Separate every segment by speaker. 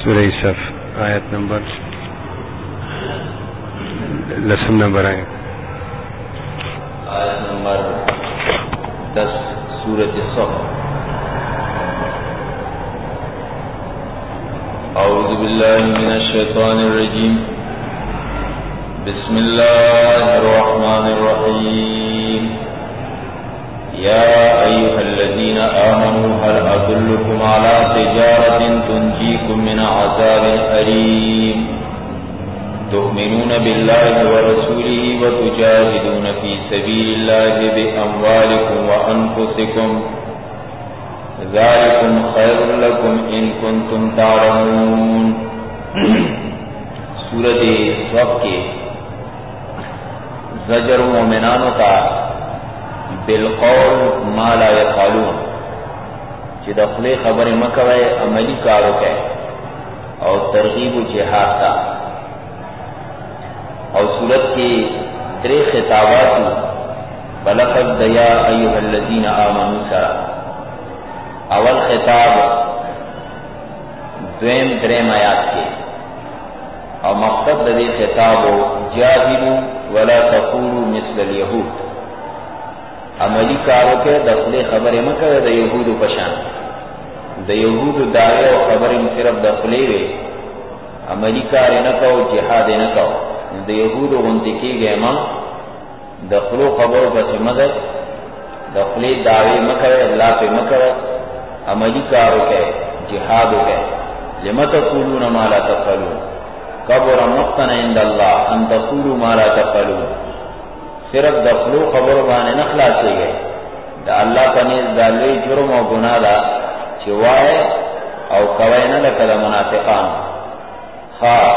Speaker 1: سورہ صف آیت نمبر 10
Speaker 2: آیت نمبر 10 سورۃ الصف. اعوذ باللہ من الشیطان الرجیم. بسم اللہ الرحمن الرحیم. یا ایھا الذین آمنوا هل ادلکم علی تجارۃ تنجیکم من عذاب الیم تؤمنون بالله ورسوله وتجاهدون في سبيل الله بأموالكم وأنفسكم ذلكم خير لكم إن كنتم تعلمون. سورۃ صف کے زجر مومنانوں کا بالقول ما لا يفعلون چې د خپل خبرې مکوي عملی کارو کوي او ترغیب جهاد تا. اور سورت کے 3 خطابات بلقد دیا ایھا الذین آمنوا سرا. اول خطاب دویم دریم آیات کے اور مقصد دے خطاب جاہدوا ولا تقولوا مثل اليهود. عملی کارو کے دخل خبر مکہ د یہود پشان د یہود دعوی او خبر صرف دخلے وے عملی کار نہ کو جہاد نہ کو د یہود غنتی کی گئے ماں دخلو خبر بس مدد دخلی دعوی مکر اللہ پہ مکر عملی کارو کے جہاد ہو گئے. لم تقولون ما لا تفعلون کبر مقتا عند اللہ ان تقولوا ما لا تفعلون. صرف دخلو خبر بانے نخلا سے گئے دا اللہ پنیز دالوی جرم و گناہ دا چوائے او کوئینا لکل منافقان خواہ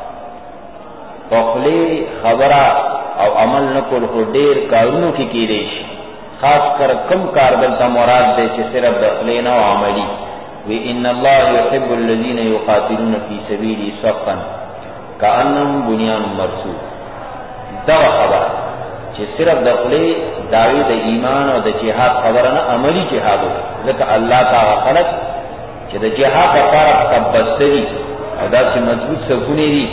Speaker 2: پخلی خبرہ او عمل نکل خو دیر کارونو کی دیش. خاص کر کم کار دلتا مراد دے چھ صرف دخلینا و عملی. وی ان اللہ یحب الذین یقاتلون فی سبیلی صفا کانہم بنیان مرصوص. دا خبر چھ صرف دخلی دعوی دا ایمان و دا جہاد خبرنا عملی جہاد ہو ذکر اللہ تعالی خلق چھ دا جہاد دا پارا تبستری او دا چھ مضبوط سکونی دی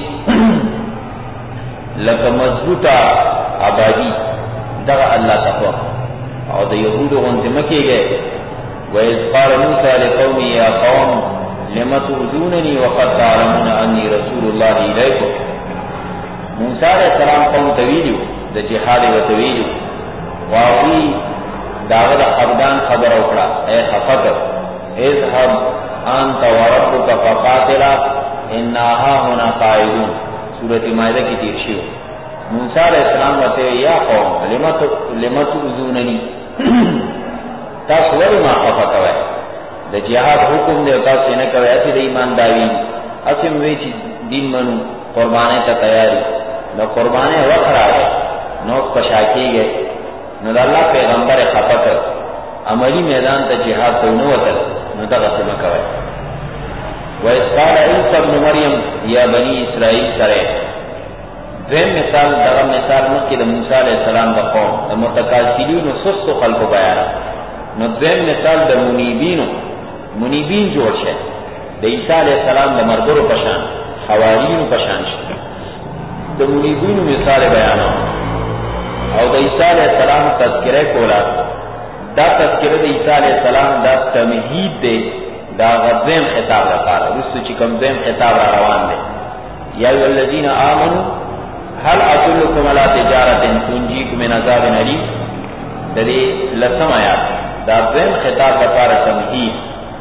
Speaker 2: لکه مضبوطہ آبادی دغه اللہ تقوی او د یهودو غنت مکی گئے. وَإِذْ قَالَ مُوسَى لِقَوْمِهِ يَا قَوْمِ لِمَ تُؤْذُونَنِي وَقَدْ تَعْلَمُونَ أَنِّي رَسُولُ اللَّهِ إِلَيْكُمْ. موسیٰ علیہ السلام قوم تویلیو د جہاد و تویلیو واقعی داغد خبدان خبر اکڑا اے خفکر اذهب انت وربك فقاتلا انا هاهنا قاعدون. سورۃ مائدہ کی تیرشی. موسیٰ علیہ السلام بتے یا قوم لما تؤذوننی تاس ولی ما خفا کوئے دا جہاد حکم دے تاس سینا کوئے اسی دا ایمان داوی اسم ویچی دین منو قربانے تا تیاری دا قربانے وقت آگئے نوک پشاکی گئے نو دا اللہ پیغمبر خفا کر عملی میدان تا جہاد تو نوتل نو دا غسم کوئے. وَإِذْ قَالَ عِيسَى ابْنُ مَرْيَمَ يَا بَنِي إِسْرَائِيلَ سرے. دویم مثال دغه مثال مکه د موسی علیہ السلام د قوم د متکاسلین سست خلق بیان. نو دویم مثال د منیبین جوړ شه د عیسی علیہ السلام د مرګرو پشان حواریین پشان شه د منیبین مثال بیان او د عیسی علیہ السلام تذکرہ کولا. دا تذکرہ د عیسی علیہ السلام دا تمهید دی دا غدویم خطاب لپاره رسو چې کوم دویم خطاب را روان دی. یا ایها الذین آمنوا هل ادلکم علی تجارۃ تنجیکم من عذاب الیم. د دې لسم آیات دا دویم خطاب لپاره تمهید.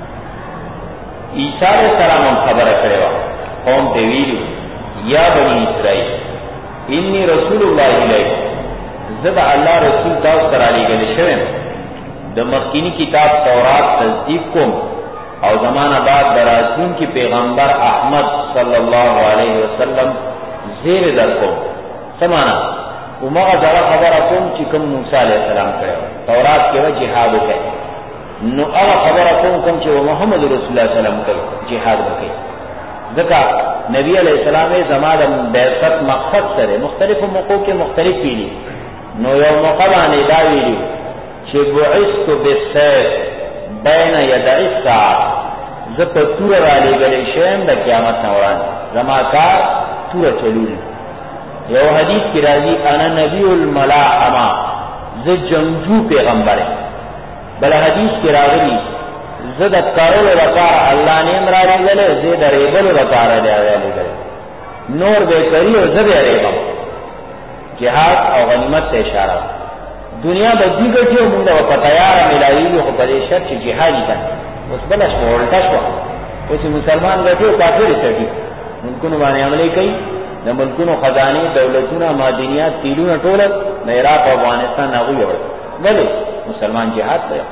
Speaker 2: عیسی علیہ السلام خبره کړې و قوم ته ویلو یا بنی اسرائیل انی رسول الله الیکم زبا الله رسول تاسو ته را لېږل شوم د مخکینی کتاب تورات تصدیق کوم او زمانہ بعد درازون کی پیغمبر احمد صلی اللہ علیہ وسلم زیر در کو سمانا امغا ذرا خبر اکم چکم موسیٰ علیہ السلام کرے تورات کے وجہ جہاد ہوتے نو اغا خبر اکم کم چکم محمد رسول اللہ علیہ وسلم کرے جہاد ہوتے. ذکا نبی علیہ السلام زمانہ بیعت مقصد سرے مختلف موقع کے مختلف پیلی نو یو مقبانی داویلی چھ بعثت بالسیف بین یدعی الساعة زپ تور را لګلې شیم د قیامت نوران زما کار تور چلول. یو حدیث کی راضی انا نبی الملاحمہ ز جنگجو پیغمبر. بل حدیث کی راضی زد کرول وقار اللہ نے امرا لګلې زید ریبل وقار لګلې نور به کری او زد ریبل. جہاد او غنیمت ته اشاره. دنیا به دیګټي او موږ په تیار ملایي خو په دې شرط چې جهاد تا اوس بل شو ولټا شو. اوس مسلمان غټي او کافر سړي ملکونو باندې عملي کوي. د ملکونو خزانه دولتونه معدنیات تیلونه ټول د عراق او افغانستان هغه یو ولې مسلمان جهاد کوي.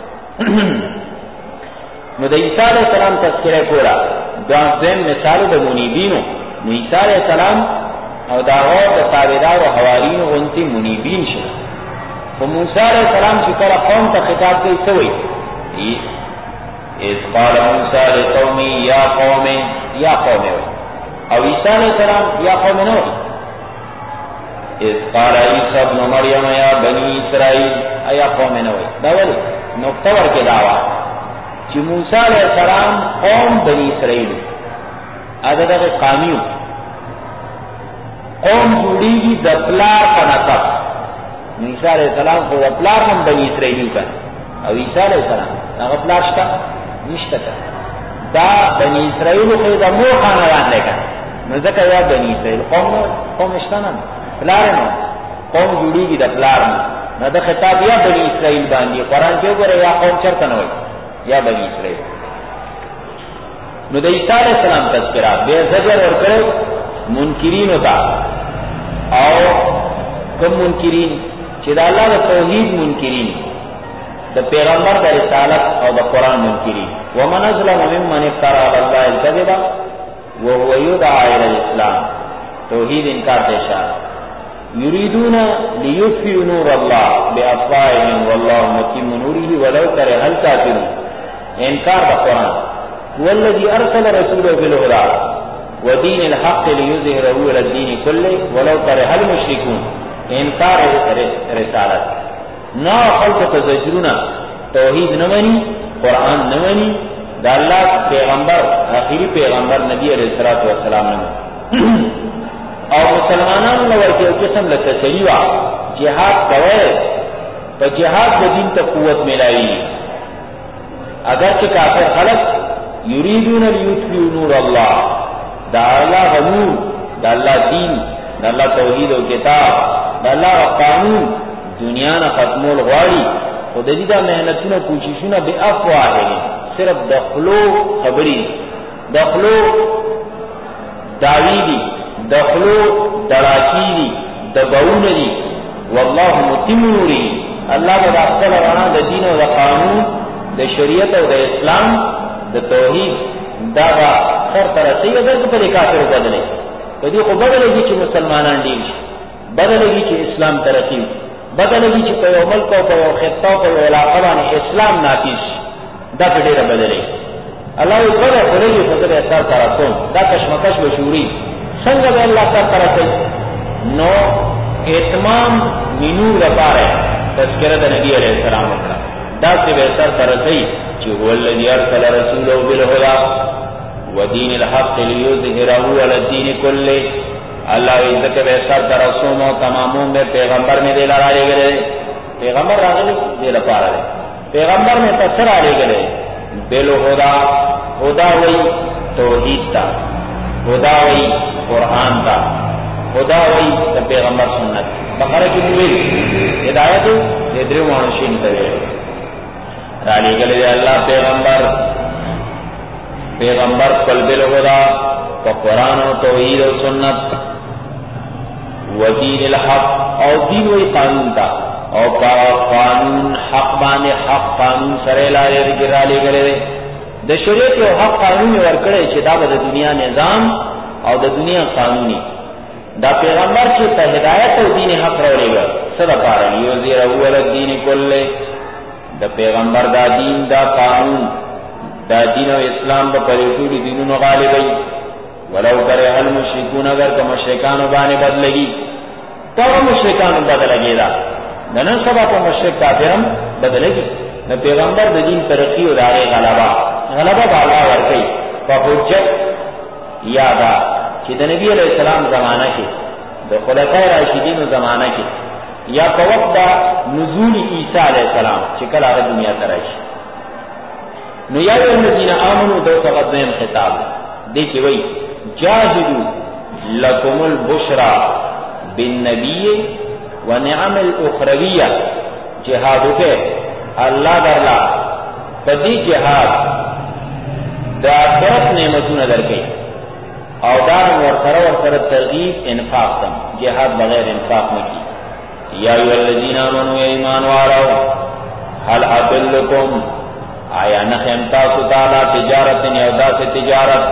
Speaker 2: نو د عیسی علیه السلام تذکرہ کولا دا ځین مثال د منیبینو. نو عیسی علیه السلام او داغه د تابعدار او حوارین اونتی منیبین شي. او موسی علیہ السلام چې کله قوم ته خطاب کوي څه وایي؟ اذ قال موسی لقومه یا قوم یا قوم. او عیسی علیہ السلام یا قوم نه وایي. اذ قال عیسی ابن مریم یا بنی اسرائیل یا قوم نه وایي. دا ولې نقطه ورکې داوا چې موسی علیہ السلام قوم بنی اسرائیل اته دغه قوم قوم جوړیږي د پلار په نسب. عیسی علیہ السلام خو پلار هم بنی اسرائیل کا او عیسی علیہ السلام هغه پلار شته نشته. دا بنی اسرائیل خو د مور خاندان دی کا نو ځکه یا بنی اسرائیل قوم شته نه پلار نه قوم جوړیږي د پلار نه دا خطاب یا بنی اسرائیل باندې قرآن کې وګوره یا قوم چرته نه وایي یا بنی اسرائیل. نو د عیسی علیہ السلام تذکرہ به زجر ورکړو منکرین ہوتا او کم منکرین چې د الله د توحید منکرین د پیغمبر د رسالت او د قران منکرین. ومن ظلم ممن افترى على الله الكذب وهو يدعى الى الاسلام. توحید انکار ته اشاره. یریدون لیطفئوا نور الله بافواههم والله متم نوره ولو كره الكافرون. انکار د قران. هو الذي ارسل رسوله بالهدى ودین الحق لیظهره علی الدین کله ولو کرہ المشرکون. انکار رسالت نا خلق تزجرنا توحید نہ مانی قرآن نہ مانی دا اللہ پیغمبر آخری پیغمبر نبی علیہ الصلوۃ والسلام نے اور مسلمانانو نو ورته قسم له تسلی وا جهاد کوي په جهاد د دین ته قوت ملایي. اگر چې کافر خلق یریدون لیطفئوا نور الله دا اللہ غنور دا اللہ دین دا اللہ توحید و کتاب دا اللہ قانون دنیا نا ختمول غواری خود دیدہ محنتون و کوششون بے افواہ ہے صرف دخلو خبری دخلو دعوی دی دخلو دراکی دی دبعون دی واللہ متم نوری. اللہ با داخل رانا دا دین و دا قانون دا شریعت و دا اسلام دا توحید دا با خیر طرح صحیح اگر تو پر کافر بدلے کدی خو بدلے گی چې مسلمانان ډیر شي بدلے گی چې اسلام ترقی بدلے گی چې په یو ملک او په یو خطه او په یو علاقه باندې اسلام نافذ دا په ډیره بدلے. الله یې کړه خو لري په دې اثر تراتون دا کشمکش وشوري څنګه به الله تعالی ترقی. نو اتمام منور لپاره تذکرہ د نبی علیہ السلام وکړه دا چې به اثر ترقی چې هو الذی ارسل رسوله بالهدى ودین الحق لیظهره علی الدین کله. اللہ عزت به سر درسوم او تمامون به پیغمبر میں دے لارے گئے پیغمبر راغلی دے لپاره پیغمبر میں تسر علی گئے بالهدى هدى وی توحید تا هدى وی قرآن تا هدى وی پیغمبر سنت. بقرہ کی وی ہدایت دے درو مانشین تے علی گئے اللہ پیغمبر قلب الہدا و قرآن و توحید و سنت و دین الحق او دین و قانون تا او قانون حق بانے حق قانون سرے لائے گرا لے گرے د شریعت او حق قانون ورکڑے چې دا د دنیا نظام او د دنیا قانونی دا پیغمبر چې ته ہدایت او دین حق راوړي سره پاره یو زیرا ول دین کله د پیغمبر دا دین دا قانون دا دین و اسلام با پریشوری دینونو غالبی ولو کرے المشرکون اگر که مشرکانو بانے بدلگی تو مشرکانو بدلگی دا ننن سبا پا مشرک کافرم بدلگی نا پیغمبر دا دین ترقی و دارے غلبا غلبہ بالا ورکی فحجت یادا چې د نبی علیہ السلام زمانہ کې د خلفای راشدین زمانہ کې یا په وخت د نزول عیسی علیہ السلام چې کله هغه دنیا ته راشي نو یا الذین آمنوا دو تقدم خطاب دی چې وای جاهدوا لكم البشرى بالنبي ونعم الاخرویہ جہاد کے اللہ درلا بدی جہاد دا آخرت نعمتونه درکې او دار ورسره ترغیب انفاق تم جہاد بغیر انفاق نکی یا ایها الذین آمنوا ایمان والو هل ادلکم آیا نخیم تاسو تعالی تجارت یودا سے تجارت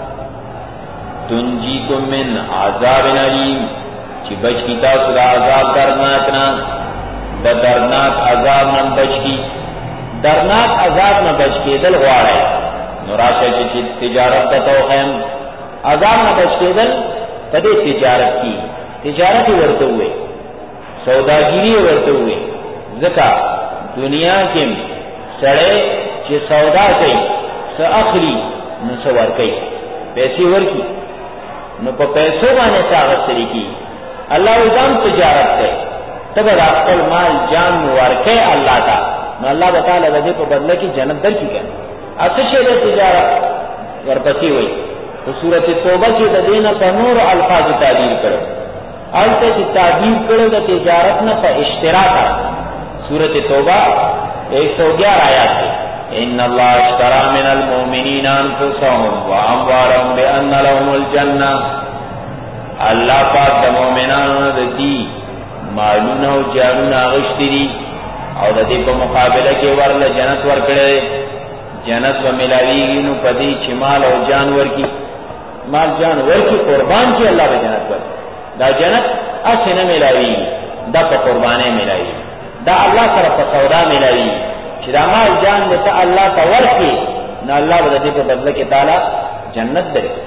Speaker 2: تنجیکم من عذاب علیم چی بچ کی تاسو دا عذاب درناکنا دا درناک عذاب نم بچ کی درناک عذاب نہ بچ کے دل غواړي نو راشه چې تجارت ته توخم عذاب نہ بچ کے دل پدې تجارت کی تجارت ورته وي سوداګری ورته وي ځکه دنیا کې سړی چې سودا کوي څه اخلي نو څه ورکوي پیسې ورکي نو په پیسو باندې څنګه طریقې الله نظام تجارت ده تبر خپل مال جان ورکه الله تا نو الله تعالی د دې په بدله کې جنت درکې کړي اته شه د تجارت ورپسې وي په سورته توبه کې د دینه په نور الفاظ تعبیر کړو آلته چې تعبیر کړو د تجارت نه په اشتراک سورته توبه 111 آیات کې ان الله اشترى من المؤمنین انفسهم واموالهم بان لهم الجنه الله پاک د مؤمنانو د دې مالونه او جانونه غشتي دي او د دې په مقابله کې ورله جنت ورکړي جنت و ملاویږي نو پدې چې مال او جان ورکی مال جان ورکی قربان کی الله به جنت ورکړي دا جنت اسنه ملاویږي دا په قربانه ملاویږي دا الله سره په سودا ملاویږي چې دا مال جان دې الله ته ورکړي نو الله به دې په بدله کې تعالی جنت درکړي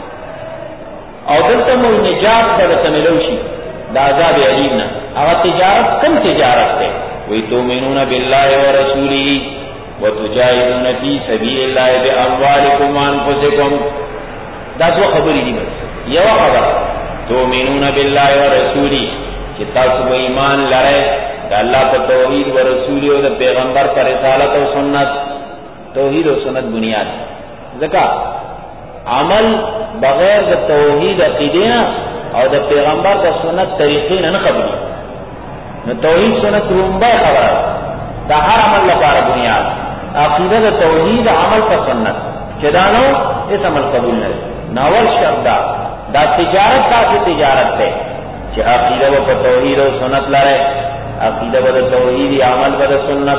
Speaker 2: او دلته مو نجات سره ملوشي دا عذاب علیم نه او تجارت کم تجارت ده وی تؤمنون بالله ورسوله وتجاهدون فی سبیل الله باموالکم وانفسکم دا څو خبرې دي بس یو خبر تؤمنون بالله ورسوله چې تاسو به ایمان لرئ د الله په توحید او رسول او د پیغمبر پر رسالت او سنت توحید او سنت بنیاد ځکه عمل بغیر د توحید عقیده او د پیغمبر د سنت طریقې نه قبلي نو توحید سنت رومبه خبره دا هر عمل لپاره بنیاد عقیده د توحید عمل په سنت چې دا نو هیڅ عمل قبول نه ناول شرط دا تجارت تاسو تجارت ده چې عقیده په توحید او سنت لاره عقیده په توحید عمل په سنت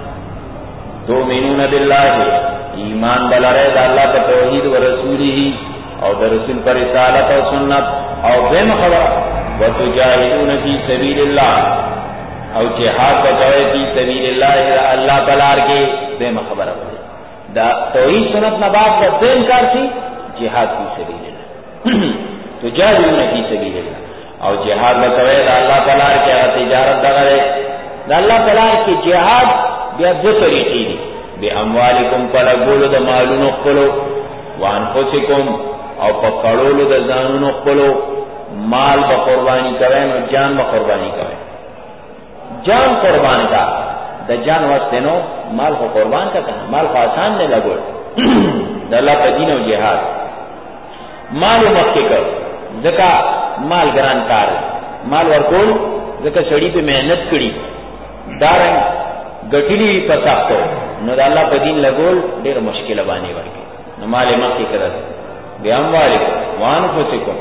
Speaker 2: تؤمنون بالله ایمان بلاره د الله په توحید او رسوله او د رسول پر رسالت او سنت او دیم خبر وتجاهدون فی سبیل الله او جهاد کوي فی سبیل الله الله بلار کې دیم خبره دا توحید سنت نه بعد د دین کار شي جهاد فی سبیل الله تجاهدون فی سبیل الله او جهاد کوي د الله بلار کې تجارت دغه د الله بلار کې جهاد بیا د طریقې دي به اموالکم پر ګولو د مالونو خپلو وانفسکم او پکړولو د ځانونو خپلو مال به قربانی کوي نو جان به قربانی کوي جان قربان کا د جان واسطه نو مال کو قربان کا کنه مال کو آسان نه لګول د الله په دین او جهاد مال مکه کړ ځکه مال ګران کار مال ورکول ځکه سړی په مهنت کړي دارن غټلی پتاکو نو د الله په دین لګول ډیر مشکل باندې ورکی نو مال مکه کړه بیا مالکم وانفسکم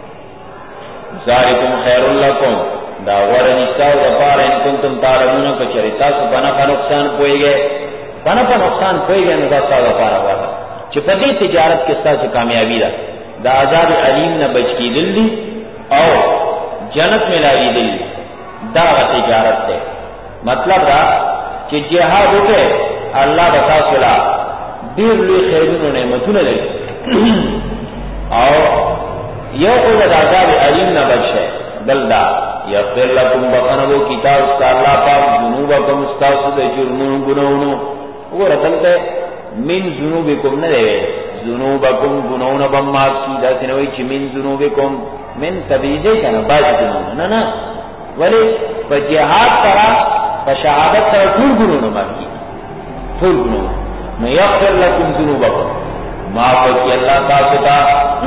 Speaker 2: ذالکم خیر لکم دا ورنی تاو دپار ان کنتم تعلمون کچری تاسو بنا پا نقصان پوئیگے نو دا تاو دپار والا چی پدی تجارت کستا چی کامیابی دا دا عذاب علیم نا بچ کی دل دی او جنت ملاوی دل دی دا تجارت تے مطلب دا چی جہاد ہوتے اللہ بتا سلا دیر لی خیرون نعمتون لے او یو قول دا عذاب علیم نا بچ ہے بلدہ یغفر لکم بخنبو کتاب استا اللہ پاک جنوبکم استاسو دے جرمون گناونو وہ رتلتے من ذنوبکم نہ دے ذنوبکم گناہوں بم معاف کی دا سنوی چی من ذنوبکم من تبیزے کنا باز گناہوں نا ولی فجہاد ترا فشہادت ترا طول گناہوں معاف کی طول گناہوں نو یغفر لکم ذنوبکم معاف کی اللہ تاستا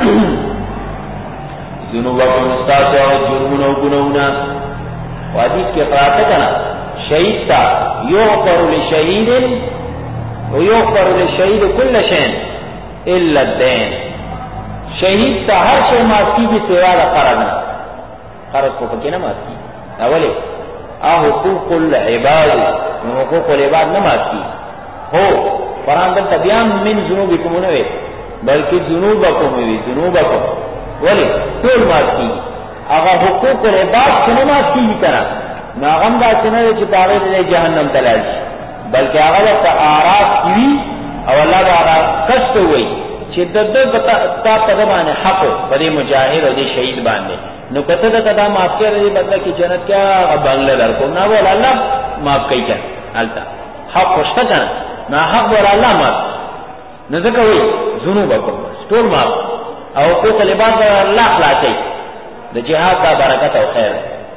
Speaker 2: ذنوبکم استاسا جرمون و گناہونا وحدیث کے قرآن کنا شہید تا یغفر لشہید ویغفر للشہید کل شین الا الدین شہید تا ہر شئی معاف کی بھی سوا دا قرض کو پکی نہ معاف کی اولی حقوق العباد حقوق العباد نہ معاف کی ہو قرآن دلتا بیان من ذنوبکم نوے بلکہ ذنوبکم ہوئی ذنوبکم ولی طول معاف کی اگر حقوق العباد سنو معاف کی کنا ناغم دا سنو چپاوے دے جہنم تلال بلکہ اگر تا آراف کیوی او اللہ دا آغا کشت ہوئی چی دردر تا پدبان حق پدی مجاہد و دی شہید باندے نو کتا دا کتا معاف کر دی بدلہ کی جنت کیا بنگلہ در کو نا بولا اللہ معاف کئی کن علتا حق خوشتا کنا نا حق بولا اللہ معاف نزکا ہوئی ذنوبکم سٹول معاف او حقوق لباس بولا اللہ خلاصی دا جہاد دا برکت و خیر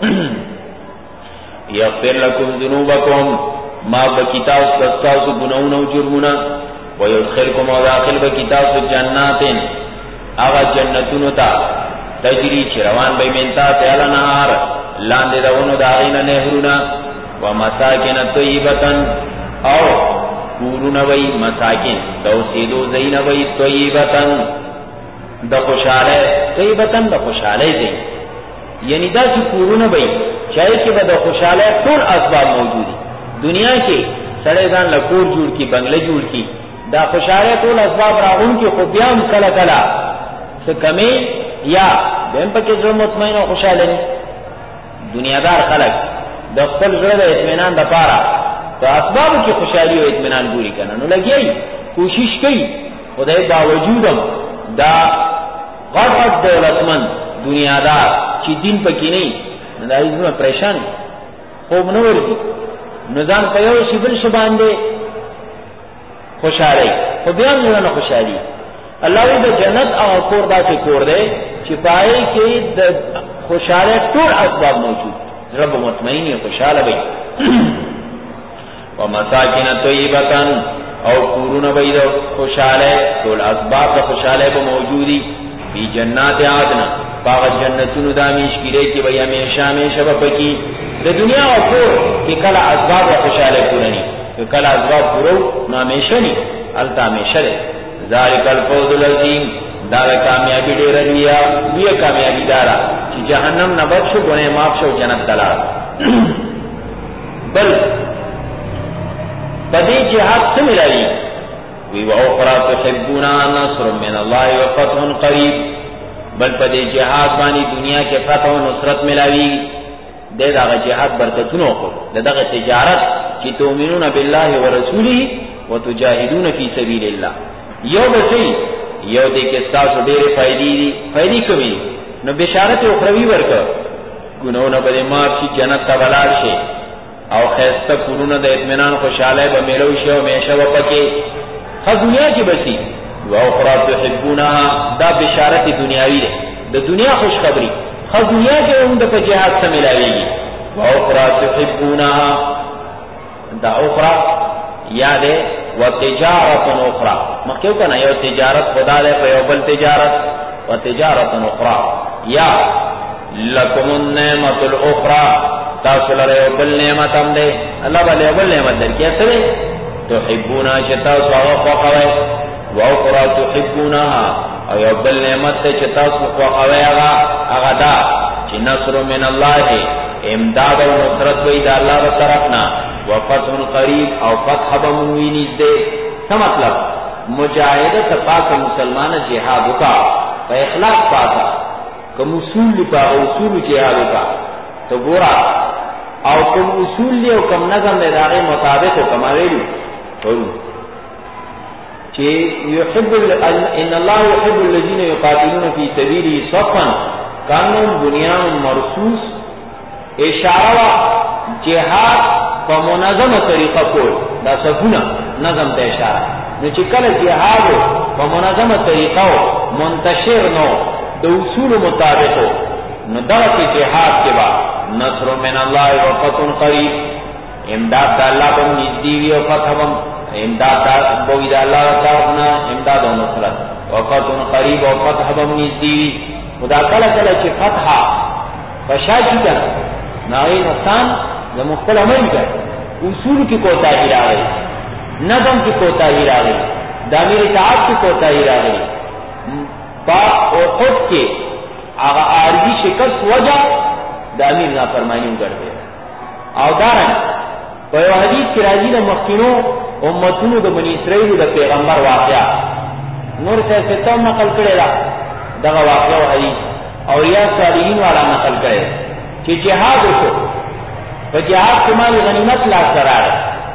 Speaker 2: یغفر لکم ذنوبکم ما بکتاس دستاس گناہون و جرمونا ویدخلکم و داخل بکتاس جنات آغا جنتونو تا تجری چروان بی منتا تیالا نهار لاندے دونو داغین نهرونا و مساکن طیبتا او کورون بی مساکن توسیدو زین بی طیبتا دا خوشالے طیبتا دا خوشالے زین یعنی دا چی کورون بی چاہے کہ با دا خوشالے طول اسباب موجودی دنیا کے سڑے دان لکور جوڑ کی بنگلے جوڑ کی دا خوشالے طول اسباب راغون کی خوبیام کلا کلا سکمی یا بہن پاکی ظلم مطمئن و خوشالے نہیں دنیا دار خلق دا خپل زرد اطمینان دا پارا تو اسباب کی خوشالی و اطمینان گوری کرنا نو لگیئی کوشش کی خدای باوجودم دا غرفت دولتمند دنیا دار چی دین پاکی نہیں دا ایزم پریشان خوب نور دی نظام پیو شبل شبان دے خوشحالی خودیان نظام خوشحالی اللہ وی دا جنت او کور دا چی کور دے چی پائے کہ دا خوشحالی طول اسباب موجود رب مطمئنی خوشحال بی ومساکن طیبتا او کورون بی دا خوشحالی طول اسباب دا خوشحالی با موجودی بی جنات عادنا باغ جنتونو دامیش کی رے کی بھئی ہمیشہ ہمیشہ بپکی دا دنیا و کور کہ کل اسباب و خوشحالے پورنی کہ کل اسباب پورو نو ہمیشہ نہیں علتا ہمیشہ رے ذالک الفوز العظیم دارا کامیابی دے رہیا یہ کامیابی دارا کہ جہنم نبت شو گنے معاف شو جنت تلا بل بدی جہاد سے ملائی وی وَأُخْرَى تُحِبُّونَهَا نَصْرٌ مِّنَ اللَّهِ وَفَتْحٌ قَرِيبٌ بل پدی جہاد بانی دنیا کے فتح و نصرت ملاوی دے داغا جہاد برکتونو خود دے داغا تجارت کی تؤمنون باللہ و رسولی و تجاہدون فی سبیل اللہ یو بسی یو دے کے ساسو دیر فائدی کمی نو بشارت اخروی ورکا گناہونا بدے معاف شی جنت تا بلار شے او خیستا کنونا دے اطمینان خوشحالے با میلو شے و میشہ و پکے خواہ دنیا کی بسی وَأُخْرَى تُحِبُّونَهَا دا بشارت دنیاوی دے دا دنیا خوشخبری خواہ دنیا کے ان دا جہاد سے ملاوی گی وَأُخْرَى تُحِبُّونَهَا دا اخرى یادے وَتِجَارَةٌ اخرى مخیو کنا یو تجارت خدا دے فیو بل تجارت وَتِجَارَةٌ اخرى یا لَكُمُ النِّعْمَةُ الْأُخْرَى تاصل رہے بل نعمت ہم دے اللہ بلے بل نعمت در کیا سرے تحبونا چتا سوا خوخوے وَأُخْرَى تُحِبُّونَهَا او یو بل نعمت تے چتا سوا خوخوے اغا دا چی نصر من اللہ امداد و نصرت وید اللہ و طرفنا وفتح قریب او فتح بموینیز دے سا مطلب مجاہدت پاک مسلمان جہادو کا فا اخلاق پاتا کم اصول لی پا اصول جہادو کا تو گورا او کم اصول لی او کم نظم دے داغی مطابق و کم آویلو تولو کہ ان اللہ يحب الذین یقاتلون فی سبیلہ صفا کانون بنیان مرصوص اشارہ جہاد کا منظم طریقہ کول دا صفونا نظم دا اشارہ نو چې کله جهاد په منظمه طریقه منتشر نو د اصول مطابق نو دغه جهاد کې با نصر من الله و فتح قریب، امداد د الله په نږدې وي او فتح هم امداد د بوی د الله تعالی امداد او نصرت و فتح قریب او فتح هم نږدې وي. خدا کله کله چې فتح فشاشي ده ناغي نقصان د مختل عمل ده، اصول کی کوتاہی راغی، نظم کی کوتاہی راغی، دامیر اطاعت کی کوتاہی راغی، با احد کے آغا عارضی شکست وجہ دامیر نافرمانی کر دے. او دارن په یو حدیث کې راځي د مخکینو امتونو د بنی اسرائیل د پیغمبر واقعا نور څه ته نقل کړی دا دغه واقعا او حدیث او یا صالحین والا نقل کړی چې جهاد وکړو، په جهاد کې مال غنیمت لا سره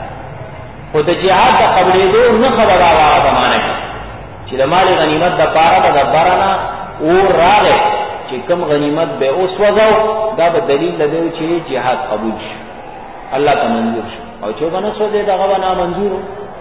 Speaker 2: خو د جهاد د قبلېدو نه خبره راغله زمانه کې چې د مال غنیمت د پاره د بارانه او راغله چې کم غنیمت به اوس وځو، دا به دلیل لدی چې جهاد قبول شي، الله ته منظور شي، او چې باندې سوځي دا غو نه منظور.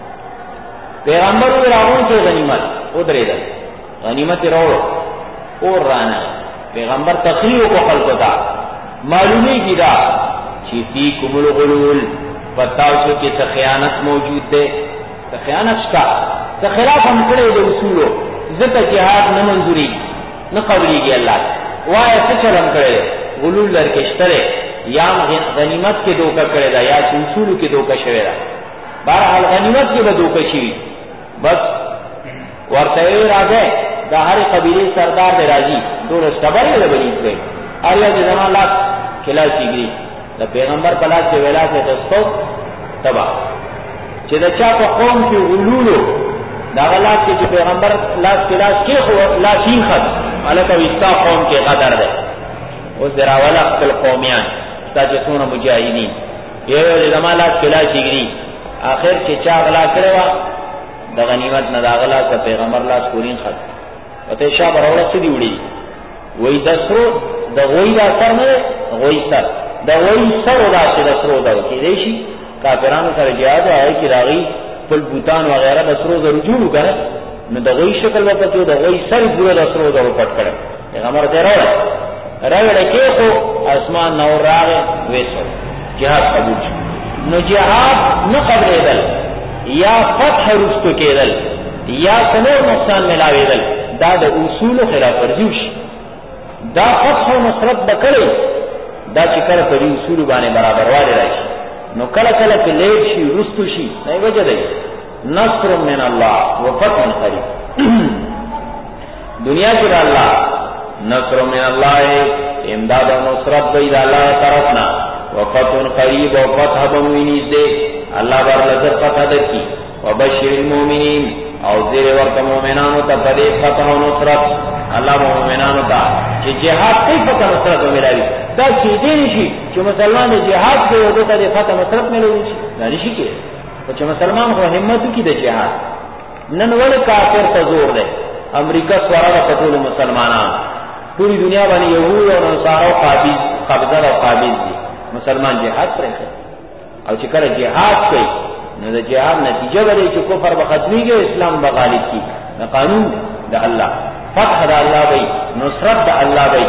Speaker 2: پیغمبر راغون چې غنیمت او درېدل غنیمت راوړو او رانه پیغمبر تقریر کو خلق دا معلومی کی دا چې فی کومل غلول پتاوشو کې څه خیانت موجود ده، څه خیانت شته، څه خلاف هم کړی د اصولو، ځکه جهاد نه منظوري نه قبليږي. الله وای څه چلم کړی غلول لرکشتره یا غنیمت کې دوکه کړی دا یا اصولو کې دوکه شوی دا، بهرحال غنیمت کې به دوکه شي، بس ورته راځي دا هر قبیله سردار دی راځي ټول خبرې له بنی اسرائیل اریا د زمان لاس کلاس کیږي د پیغمبر په لاس کې ویلاس ته ستو تبا چې دا چا په قوم کې غلولو دا غلاس کې پیغمبر لاس کلاس کې خو لا شین خد الکه وستا قوم کې قدر ده اوس دراوله خپل قومیان تاسو څونه مجاهدین you the Zaman loss class کیږي اخر چې چا غلا کړو د غنیمت نه دا غلا ته پیغمبر لاس کورین خد وته شاب راوړل څه دی وړي وای د سرو د غوی دا سر نه غوی سر د غوی سر دا چې د سرو دا کې دی شي کافرانو سره جهاد آی کی راغی فل بوتان وغیرہ د سرو د رجوع کړه نو د غوی شکل په کې د غوی سر پورا د سرو دا پټ کړه پیغمبر ته راوړل کې خو اسمان نور راغی وېسو جهاد قبول شو. نو جهاد نه قبلېدل یا فتح رستو کېدل یا څنور نقصان ملاوېدل دا د اصول خلاف ورزي شي، دا فتح او نصرت بکړي دا چې کله په اصول باندې برابر والی راشي نو کله کله په لیک شي رستو شي نه وجه دی نصر من الله وفتح قریب دنیا کې الله نصر من الله امداد او نصرت دی د الله طرفنا وفتح قریب او فتح بموینی دی الله ورته فتح درکې وبشر المؤمنین او زیر ورته مومنانو ته په دې فتح او نصرت الله مومنانو ته چې جهاد کوي فتح نصرت ملایي دا چې دې نشي چې مسلمان جهاد کوي او ته دې فتح نصرت ملایي شي نه نشي کې او چې مسلمان خو همت کوي د جهاد نن ول کافر ته زور دی امریکا سواره په ټول مسلمانانو پوری دنیا باندې يهود او نصارا قابض قبضه او قابض دي مسلمان جهاد پرې او چې کله جهاد کوي نو د جهاد نتیجه به چې کفر به ختميږي اسلام به غالب کی نه قانون د الله فتح د الله وي نصرت د الله وي.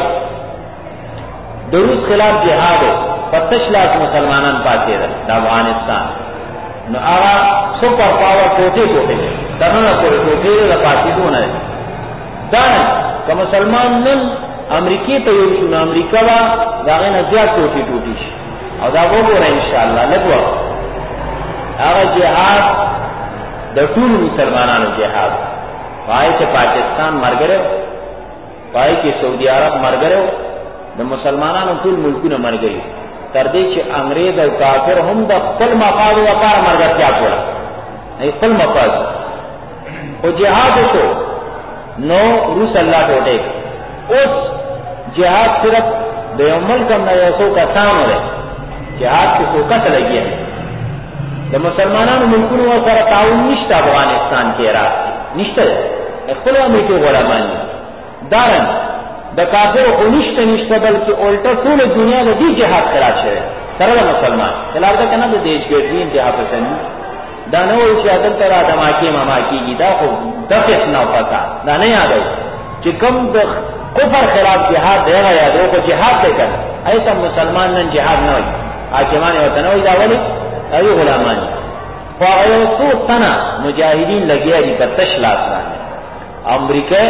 Speaker 2: دروس خلاف جهاد فتش لاس مسلمانان پاتې ده د افغانستان نو هغه سپر پاور ټوټه دغه ټوټه د پاتېدونه دا که مسلمان نن امریکای ته یو شو امریکا وا داغه نه زیات ټوټه شي او دا وګوره ان شاء الله لګو هغه جهاد د ټول مسلمانانو جهاد پای چې پاکستان مرګره پای کې سعودي عرب مرګره د مسلمانانو ټول ملکونه مرګري تر دې چې انګريز او کافر هم د خپل مفاد لپاره مرګتیا کوله نه خپل مفاد او جهاد کو نو روس الله ټوټه اوس جهاد صرف د یو ملک نه یو څو کسانو لري جهاد کې څوک ته لګي د مسلمانانو ملکونو سره تعاون نشته افغانستان کې را نشته خپل امریکای غلامان دارن د کافر خو نشته بلکې الټا ټول دنیا د دې جهاد خلاف شوی سره مسلمان خلاف ده کنه د دیش ګرځي انتها پسند دا نو چې عدل تر ادمه کې ماما کېږي دا خو دغه نه پتا دا نه یادو چې کوم د کفر خلاف جهاد دی هغه یادو کو جهاد دی کړه ایته مسلمان نن جهاد نه وي حاکمان وطن وي دا ولي ایو غلامان خو ایو څو تنه مجاهدین لګیا دي په تشلاس باندې امریکا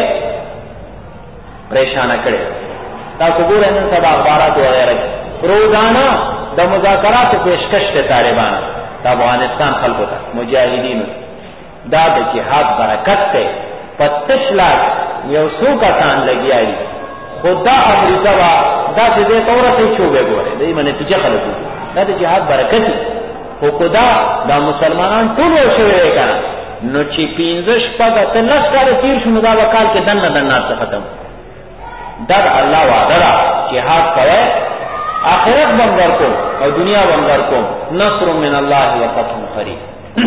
Speaker 2: پریشان کړي تاسو ګورئ نن سبا اخبارات وغیرہ روزانہ د مذاکرات پیشکش ته طالبان د افغانستان خلکو ته مجاهدین دا د جهاد برکت ته پتش لاک یو څو کسان لګیا دي خدا امریکا وا دا دې تورته چوبه ګوره دې باندې تجه خلکو دا د جهاد برکت خو خدا دا مسلمانان ټول شوی کړه نو چې 15 شپه د لس کال تیر شنو دا وکال کې دنه ختم دا الله وعده را جهاد کوي آخرت بندر کو اور دنیا بندر کو نصر من اللہ و فتح قریب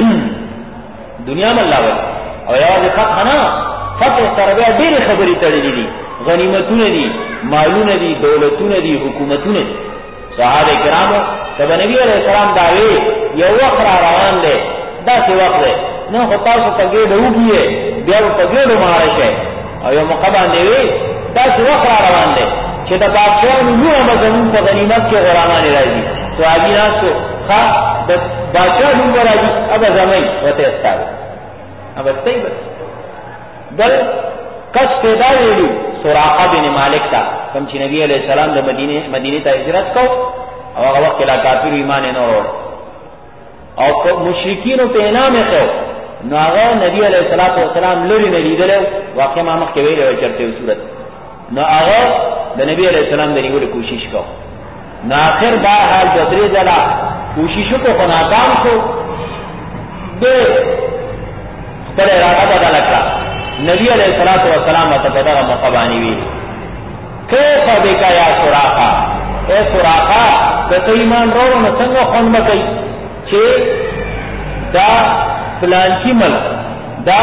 Speaker 2: دنیا میں اللہ وعده او یوازې فتح نه فتح سره بیا ډېرې خبرې تړلې دي غنیمتونه دي مالونه دي دولتونه دي حکومتونه دي صحابه کرامو د نبی علیہ السلام دعوی یو وخت را روان دی داسې وخت دی نو خو تاسو په ګېډه وګیئ بیا په ګېډو ماره شئ او یو موقع باندې وي داسې وخت را روان دی چې د بادشاهانو نومه به زموږ په غنیمت کې غلامانې راځي صحابي ناستو ښه د بادشاه نوم به راځي ابه زمئ ورته یې ستاوي ابه ستئ بس بل کس پیدا ویلو سراقه بن مالک تا کوم چې نبی علیہ السلام د مدینه ته هجرت کو او هغه وخت لا کافر ایمان نه ورو او مشرکینو په انعام خو نو هغه نبی علیہ السلام لوري نه لیدل واقع ما مخ کې ویل چرته صورت نو هغه د نبی علیہ السلام د نیولو کوشش کو نو اخر با حال د درې ځله کوشش کو خو ناکام شو به خپل اراده بدل کړه نبی علیہ السلام ته په دغه موقع باندې وی کیف بک یا سراقه اے سراقه ته ایمان ورو نو څنګه خون مکې چې دا پلانکی ملک دا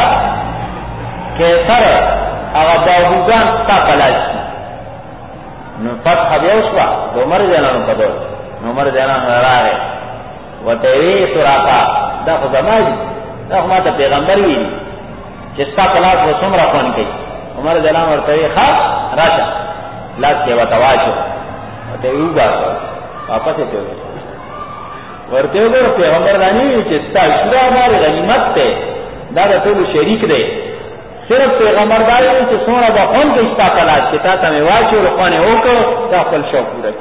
Speaker 2: کیسر هغه باغوګان تا پلاش نو فتح بیا وشوه د عمر جانانو په دور نو عمر جانان راغی ورته وی سراقه دا خو زما دي دا خو ما ته پیغمبر ویلي چې ستا پلاس به څومره خون کوي عمر جانان ورته وی ښه راشه لاس کې ورته واچو ورته وی وباسه واپس یې کړو ورته وګوره پیغمبر رانی چې ستا شورا باندې غنیمت ته دا د ټولو شریک دی صرف پیغمبر دا وی چې څومره به خون کوي ستا پلاس چې تا ته مې واچو رخوانې وکړو دا خپل شوق پوره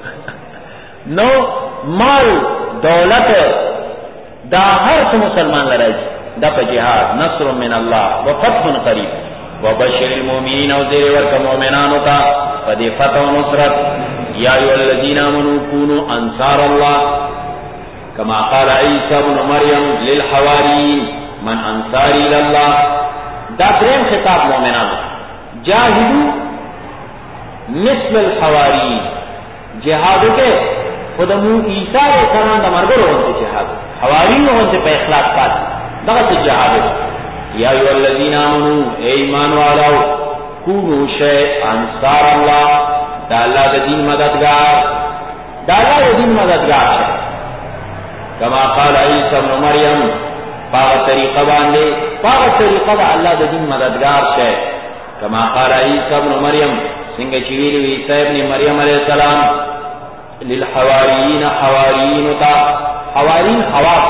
Speaker 2: نو مال دولت دا هر څه مسلمان لري دا په جهاد نصر من الله وفتح قریب وبشر المؤمنین او زیر ورک مؤمنانو ته په دې فتح او نصرت یا ایها الذین آمنوا كونوا انصار الله كما قال عیسی ابن مریم للحواریین من انصاری الى الله دا دریم خطاب مؤمنانو جاهدوا مثل الحواریین جهاد کې خدامو عیسی علیہ السلام د مرګ ورته جهاد حواریین ورته په اخلاص پات دغه جهاد یا ایو الذین آمنوا ایمان والو کونوا شیء انصار الله دا الله د دین مددگار دا الله د دین مددگار کما قال عیسی ابن مریم پاک طریقہ باندې پاک طریقہ دا الله د دین مددگار شه کما قال عیسی ابن مریم څنګه چې ویلی عیسی ابن مریم علیہ السلام للحواریین حواریین تا حواریین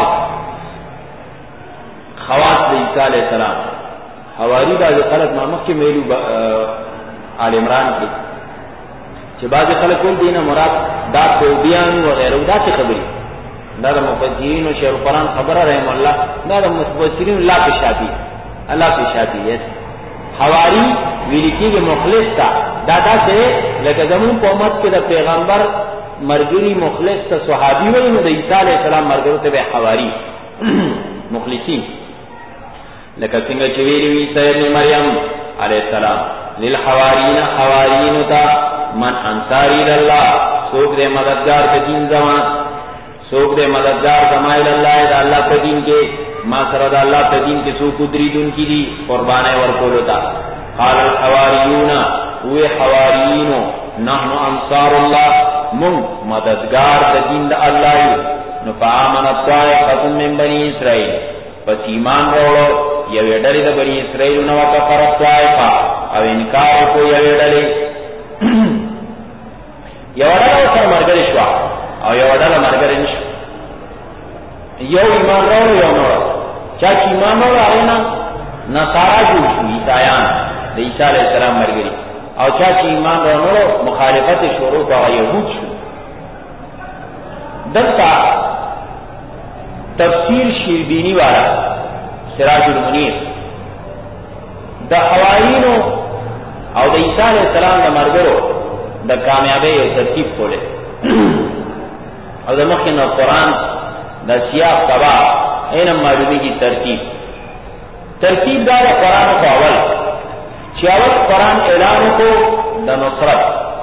Speaker 2: خواص د عیسی علیہ السلام حواری دا خلق مامک کې ویلو آل عمران کې چې بعض خلک ول دینه مراد دا توبیان و غیره دا څه خبري دا د مفسرین او شیخ القرآن خبره رحم الله دا د مفسرین الله په شافی الله په شافی یې حواری ویل کېږي مخلص تا دا څه لکه زمون په امت کې د پیغمبر مرګري مخلص ته صحابي وي نو د عیسی علیہ السلام مرګرو ته به حواری مخلصین لکه څنګه چې ویلي عیسی ابن مریم علیہ السلام للحواریین حواریین تا من انصاری الله څوک دې مددگار د دین زمان څوک دې مددگار زمایل الله د الله په دین کې ما سره د الله په دین کې څوک دریدون کې دي قربانای ورکول تا قال الحواریون هو حواریین نحن انصار الله من مددگار د دین د الله نو فآمنت طائفة من بني اسرائیل پس ایمان روڑو یو ډلې د بني اسرائیل نو کفر طائفه او انکار کو یو ډلې یو ډله سره مرګري شو او یو ډله مرګري نشو یو ایمان روڑو یو نو چا چې ایمان روڑو هغه نه نصارا جوړ شو عیسایان د عیسی علیه السلام مرګري او چا چې ایمان روڑو مخالفت شروع کوي يهود شو دلتا تفسیر شیربینی والا سراج المنیر دا حوارینو او دا عیسی علیہ السلام دا مرگرو دا کامیابی او ترتیب کولے او دا مخین قرآن دا سیاق تبا اینم معلومی کی ترتیب دا قرآن کو اول چاول قرآن اعلان کو دا نصرت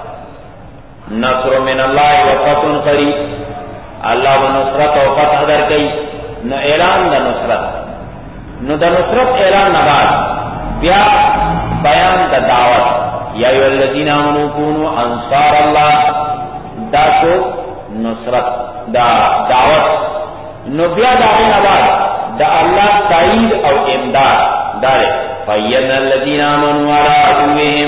Speaker 2: نصر من اللہ و فتح قریب اللہ و نصرت و فتح در کئی نو اعلان دا نصرت نو دا نصرت اعلان نباد بیا بیان دا دعوت یا ایو الذین آمنوا کونوا انصار اللہ دا شو نصرت دا دعوت نو بیا دا نباد دا اللہ تائید او امداد دارے فَيَّنَّ الَّذِينَ آمَنُوا عَلَىٰ عَدُوِّهِمْ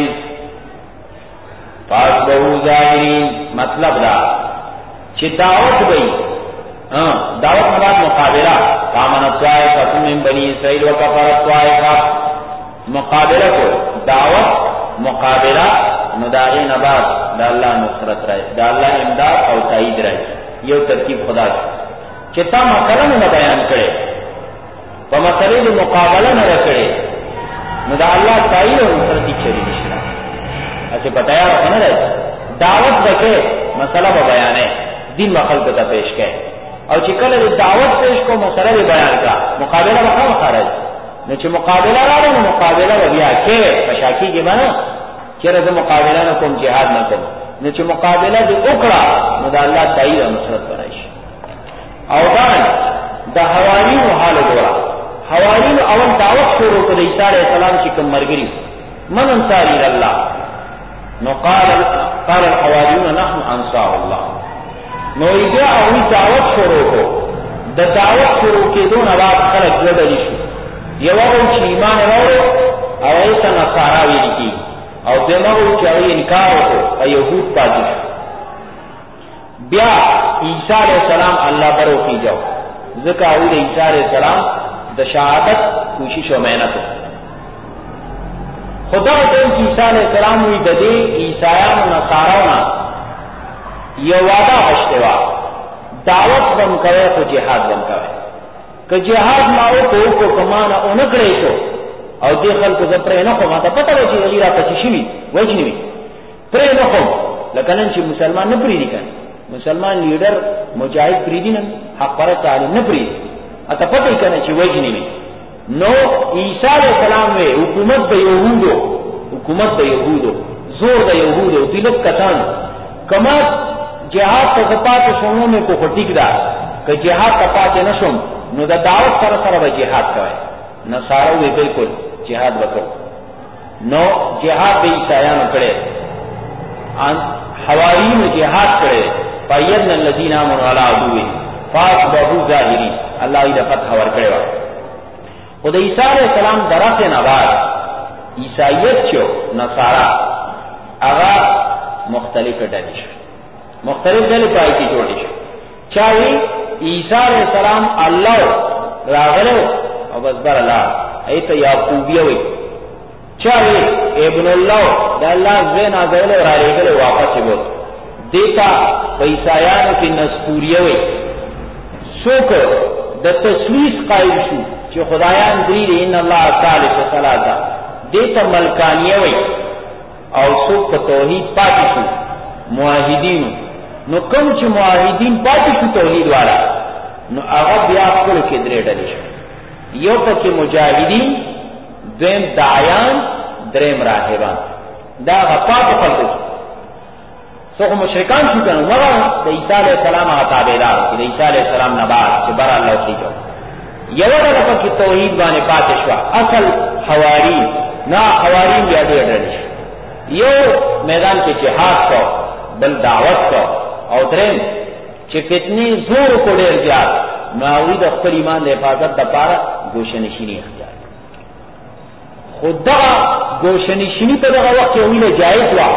Speaker 2: فَأَصْبَحُوا ظَاهِرِينَ مطلب دا چھ دعوت گئی دعوت نباد مقابلہ فَآمَنَتْ طَائِفَةٌ مِّن بَنِي إِسْرَائِيلَ وَكَفَرَتْ طَائِفَةٌ مقابلہ کو دعوت مقابلہ نداغی نباد دا اللہ نصرت رہے دا اللہ امداد اور تائید رہے یہ ترتیب خدا کی چتا مسئلہ نہ بیان کرے وہ مسئلے جو مقابلہ نہ رکھے ندا اللہ تائید اور نصرت چلی نشنا ایسے بتایا رکھا نہ رہے دعوت رکھے مسئلہ وہ بیان ہے دین مخل کو پیش کے اور چکل دعوت پیش کو مسئلہ بھی بیان کا مقابلہ وقا رہے نچے مقابلہ رہا رہا مقابلہ ربیا کے مشاکی کے بنا چرا سے مقابلہ نہ کم جہاد نہ کم نچے مقابلہ جو اکڑا ندا اللہ تائید اور نصرت بنائش اوغان دا حوارین و حال دورا حوارین اول دعوت شروع کو عیسی علیہ السلام چکم مرگری من انصاری اللہ نو قال الحواریون نحن انصار اللہ نو ایجا اوی دعوت شروع کو دا دعوت شروع کے دون آباد خلق جدلی شو یو اول چی ایمان روڑو او ایسا نصاراوی لکی او دیماغو چی اوی انکارو کو او یهود پاتی شو بیا عیسیٰ علیہ السلام اللہ برو کی جاؤ ذکر اوی دا عیسیٰ علیہ السلام دا شہادت کوشش و محنتو خدا دین کی عیسیٰ علیہ السلام ہوئی ددے عیسائیان و نصاراونا یہ وعدہ حشتوا دعوت بم کرے تو جہاد بم کرے کہ جہاد ماؤ کو کمانا اونکڑے شو او دی خلق زپرے نخو ماتا پتہ وچی غیرہ پچشوی وجنوی پرے نخو لکنن چی مسلمان نپری دی کن مسلمان لیڈر مجاہد پریدی نم حق پرست عالم نپریدی اتا پتہ کن چی وجنوی نو عیسیٰ علیہ السلام میں حکومت دا یہودو زور دا یہودو دلت کتان کما جہاد تا زپات سنوں میں کو خٹک دا کہ جہاد تا پاتے نشم نو دا دعوت سر سر با جہاد کوئے نصارو بھی بالکل جہاد بکر نو جہاد بے عیسائیان کرے حوارین جہاد کرے فَيَّدْنَ الَّذِينَ آمَنُوا عَلَىٰ عَدُوِّهِمْ فَأَصْبَحُوا ظَاهِرِينَ اللہ ای دفت حوار کرے وقت خود عیسیٰ علیہ السلام درات نباد عیسائیت چو نصارا اغا مختلف ڈلیش مختلف ڈلی پائی کی جوڑیش چاہی عیسیٰ علیہ السلام اللہ راغلو او بس بر اللہ ایتا یعقوبیوی چاہی ابن اللہ دا اللہ زین آزولو را ریگلو واپس بود دیتا عیسائیانو کی نسپوریوی سوکر دا تسویس قائم شو چی خدایان دریل ان اللہ ثالث ثلاثہ دیتا ملکانیوی او سوک توحید پاتی شو معاہدینو نو کم چی معاہدین پاتی شو توحید والا نو اغا بیا کل کے درے ڈلی شو یو پکی مجاہدین دویم دعیان دریم راہبان دا غفا پخلتو شو سوخ مشرکان شو کنو مغا دا عیسیٰ علیہ السلام آتابیدار دا عیسیٰ علیہ السلام نبار چی برا اللہ سی جو یو دا پکی توحید بانے پاتی شو اصل حوارین نا حوارین بیا دے ڈلی شو یو میدان کے جہاد کو بل دعوت کو او درین چی فتنی زور کو دیر جات ناوی دا خپل ایمان دا حفاظت دا پارا گوشنشینی اختیار خدا گوشنشینی په دغه وخت کې ویل جایز وا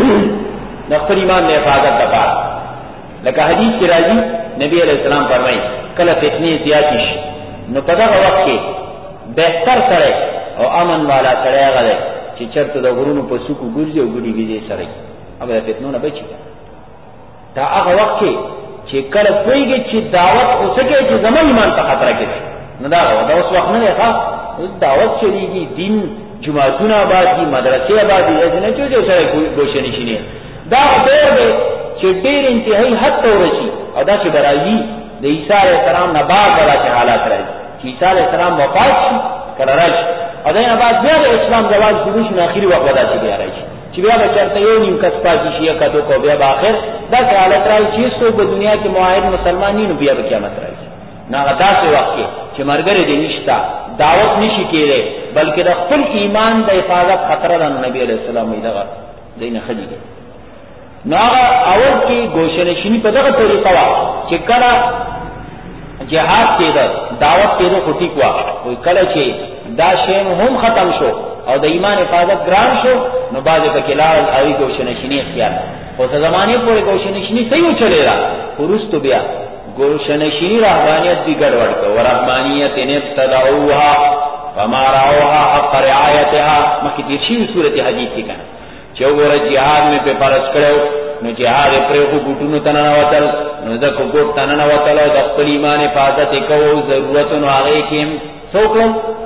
Speaker 2: د خپل ایمان د حفاظت لپاره. لکه حدیث کې راځي نبی علیہ السلام فرمایي کله فتنې زیاتې شي نو په دغه وخت کې بهتر سره او امن والا سره هغه دی چې چرته د غرونو په سکو ګرځي او ګډي ویځي سره هغه فتنو نه بچي. دا هغه وخت کې چې کله کویږي چې دعوت اوسکه چې زموږ ایمان په خطر کې دی نو دا اوس وخت نه دی ښا اوس دعوت چلیږي دین جماعتونه آبادي مدرسې آبادي ځنه چې سره گوشنشینی دا دور دی چې ډېر انتهایی حد ته ورسي او دا چې برایي د عیسی علیه السلام نه بعد راځي حالات راځي چې عیسی علیه السلام وفات شي کله راشي او دا نه بعد بیا د اسلام زوال شروع شي اخري وخت ودا چې بیا راشي چې بیا به چرته یو نیم کس پاتې شي یا کدو کو بیا اخر دا حالت راځي چې څو په دنیا کې موحد مسلمانینو بیا به قیامت راځي نه غدا سي وخت کې چې مرګره دي نشتا دعوت نشي کېږي بلکې د خپل ایمان د حفاظت خطر ده. نبی علیہ السلام یې دغه دینه خدي نو هغه اول کې گوشنشینی په دغه طریقه وا چې کله جهاد کېده دعوت کېده خټی کوا وای کله چې دا شی هم ختم شو او د ایمان حفاظت ګران شو نو بعد په کلال او گوشنشینی اختیار او په زمانه پورې گوشنشینی صحیح چلے را ورستو بیا گوشنشینی رهبانیت دی ګډوډ کو ورهبانیت ان ابتدعوها فما راوها حق رعایتها مکه دې شی صورت حدیث کې کنه چې وګوره jihad مې په پرس کړو نو jihad پرې خو ګټونو تنه وتل نو دا کو ګټ تنه وتل او د خپل ایمان حفاظت کوو ضرورتونو هغه کې څوکلم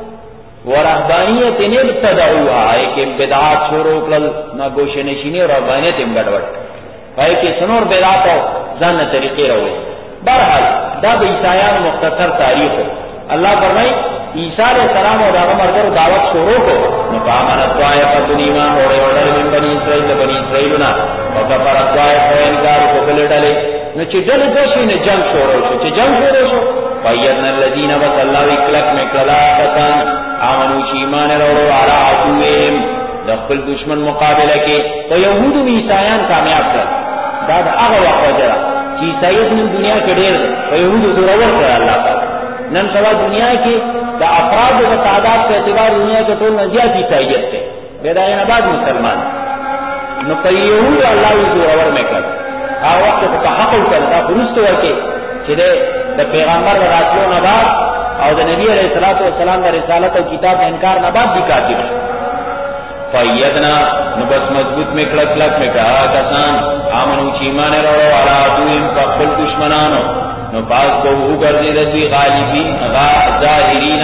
Speaker 2: ورهبانیت ان ابتدعوها کې بدعات شروع کړل نو گوشنشینی رهبانیت هم ګډوډ پای کې څنور بدعات ځان طریقې راوي. بہرحال دا د عیسایانو مختصر تاریخ اللہ فرمائی عیسی علیہ السلام اور هغه مرګرو دعوت شروع کو نو امانت طائفه ایمان اور من بنی اسرائیلنا وکفر طائفه انکار کو بلډلې نو چې دغه څه نه جنگ شروع شو چې جنگ شروع شو فیدنا الذین وصلوا اکلک مکلا کتان امنو چې ایمان وروړو علی عدوهم د خپل دشمن مقابله کې تو یهود و عیسایان کامیاب کړ. دا هغه وخت وجره چې عیسایت نن دنیا کې ډېر او یهودو زورور کړ الله تعالی. نن سبا دنیا کې د افراد او تعداد په اعتبار دنیا کې ټول نه زیات عیسایت ته بدايه بعد مسلمان نو په یهودو الله یې زورور میکړ. هغه وخت په حق او کړه ورسته ورکه چې د پیغمبر راتلو نه بعد او د نبی علیہ الصلوۃ والسلام د رسالت او کتاب انکار نه بعد دي کاتب فیدنا نو بس مضبوط میں کلک کلک میں کہا کسان آمنو چی ایمان روڑو علا دویم پا خل دشمنانو نو پاس کو ہو گردی رضوی غالبین ظاہرین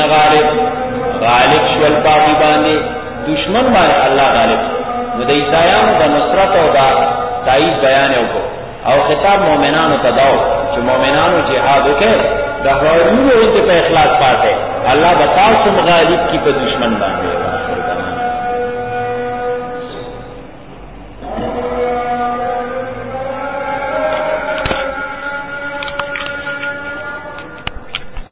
Speaker 2: غالب شوال پاقی باندے دشمن باندے اللہ غالب نو دا عیسایانو دا نصرت او دا تائید بیانیو کو او خطاب مومنانو تداو چو مومنانو جہادو کے دا حرونو انتے پہ اخلاص پاتے اللہ بتاو سم غالب کی پا دشمن باندے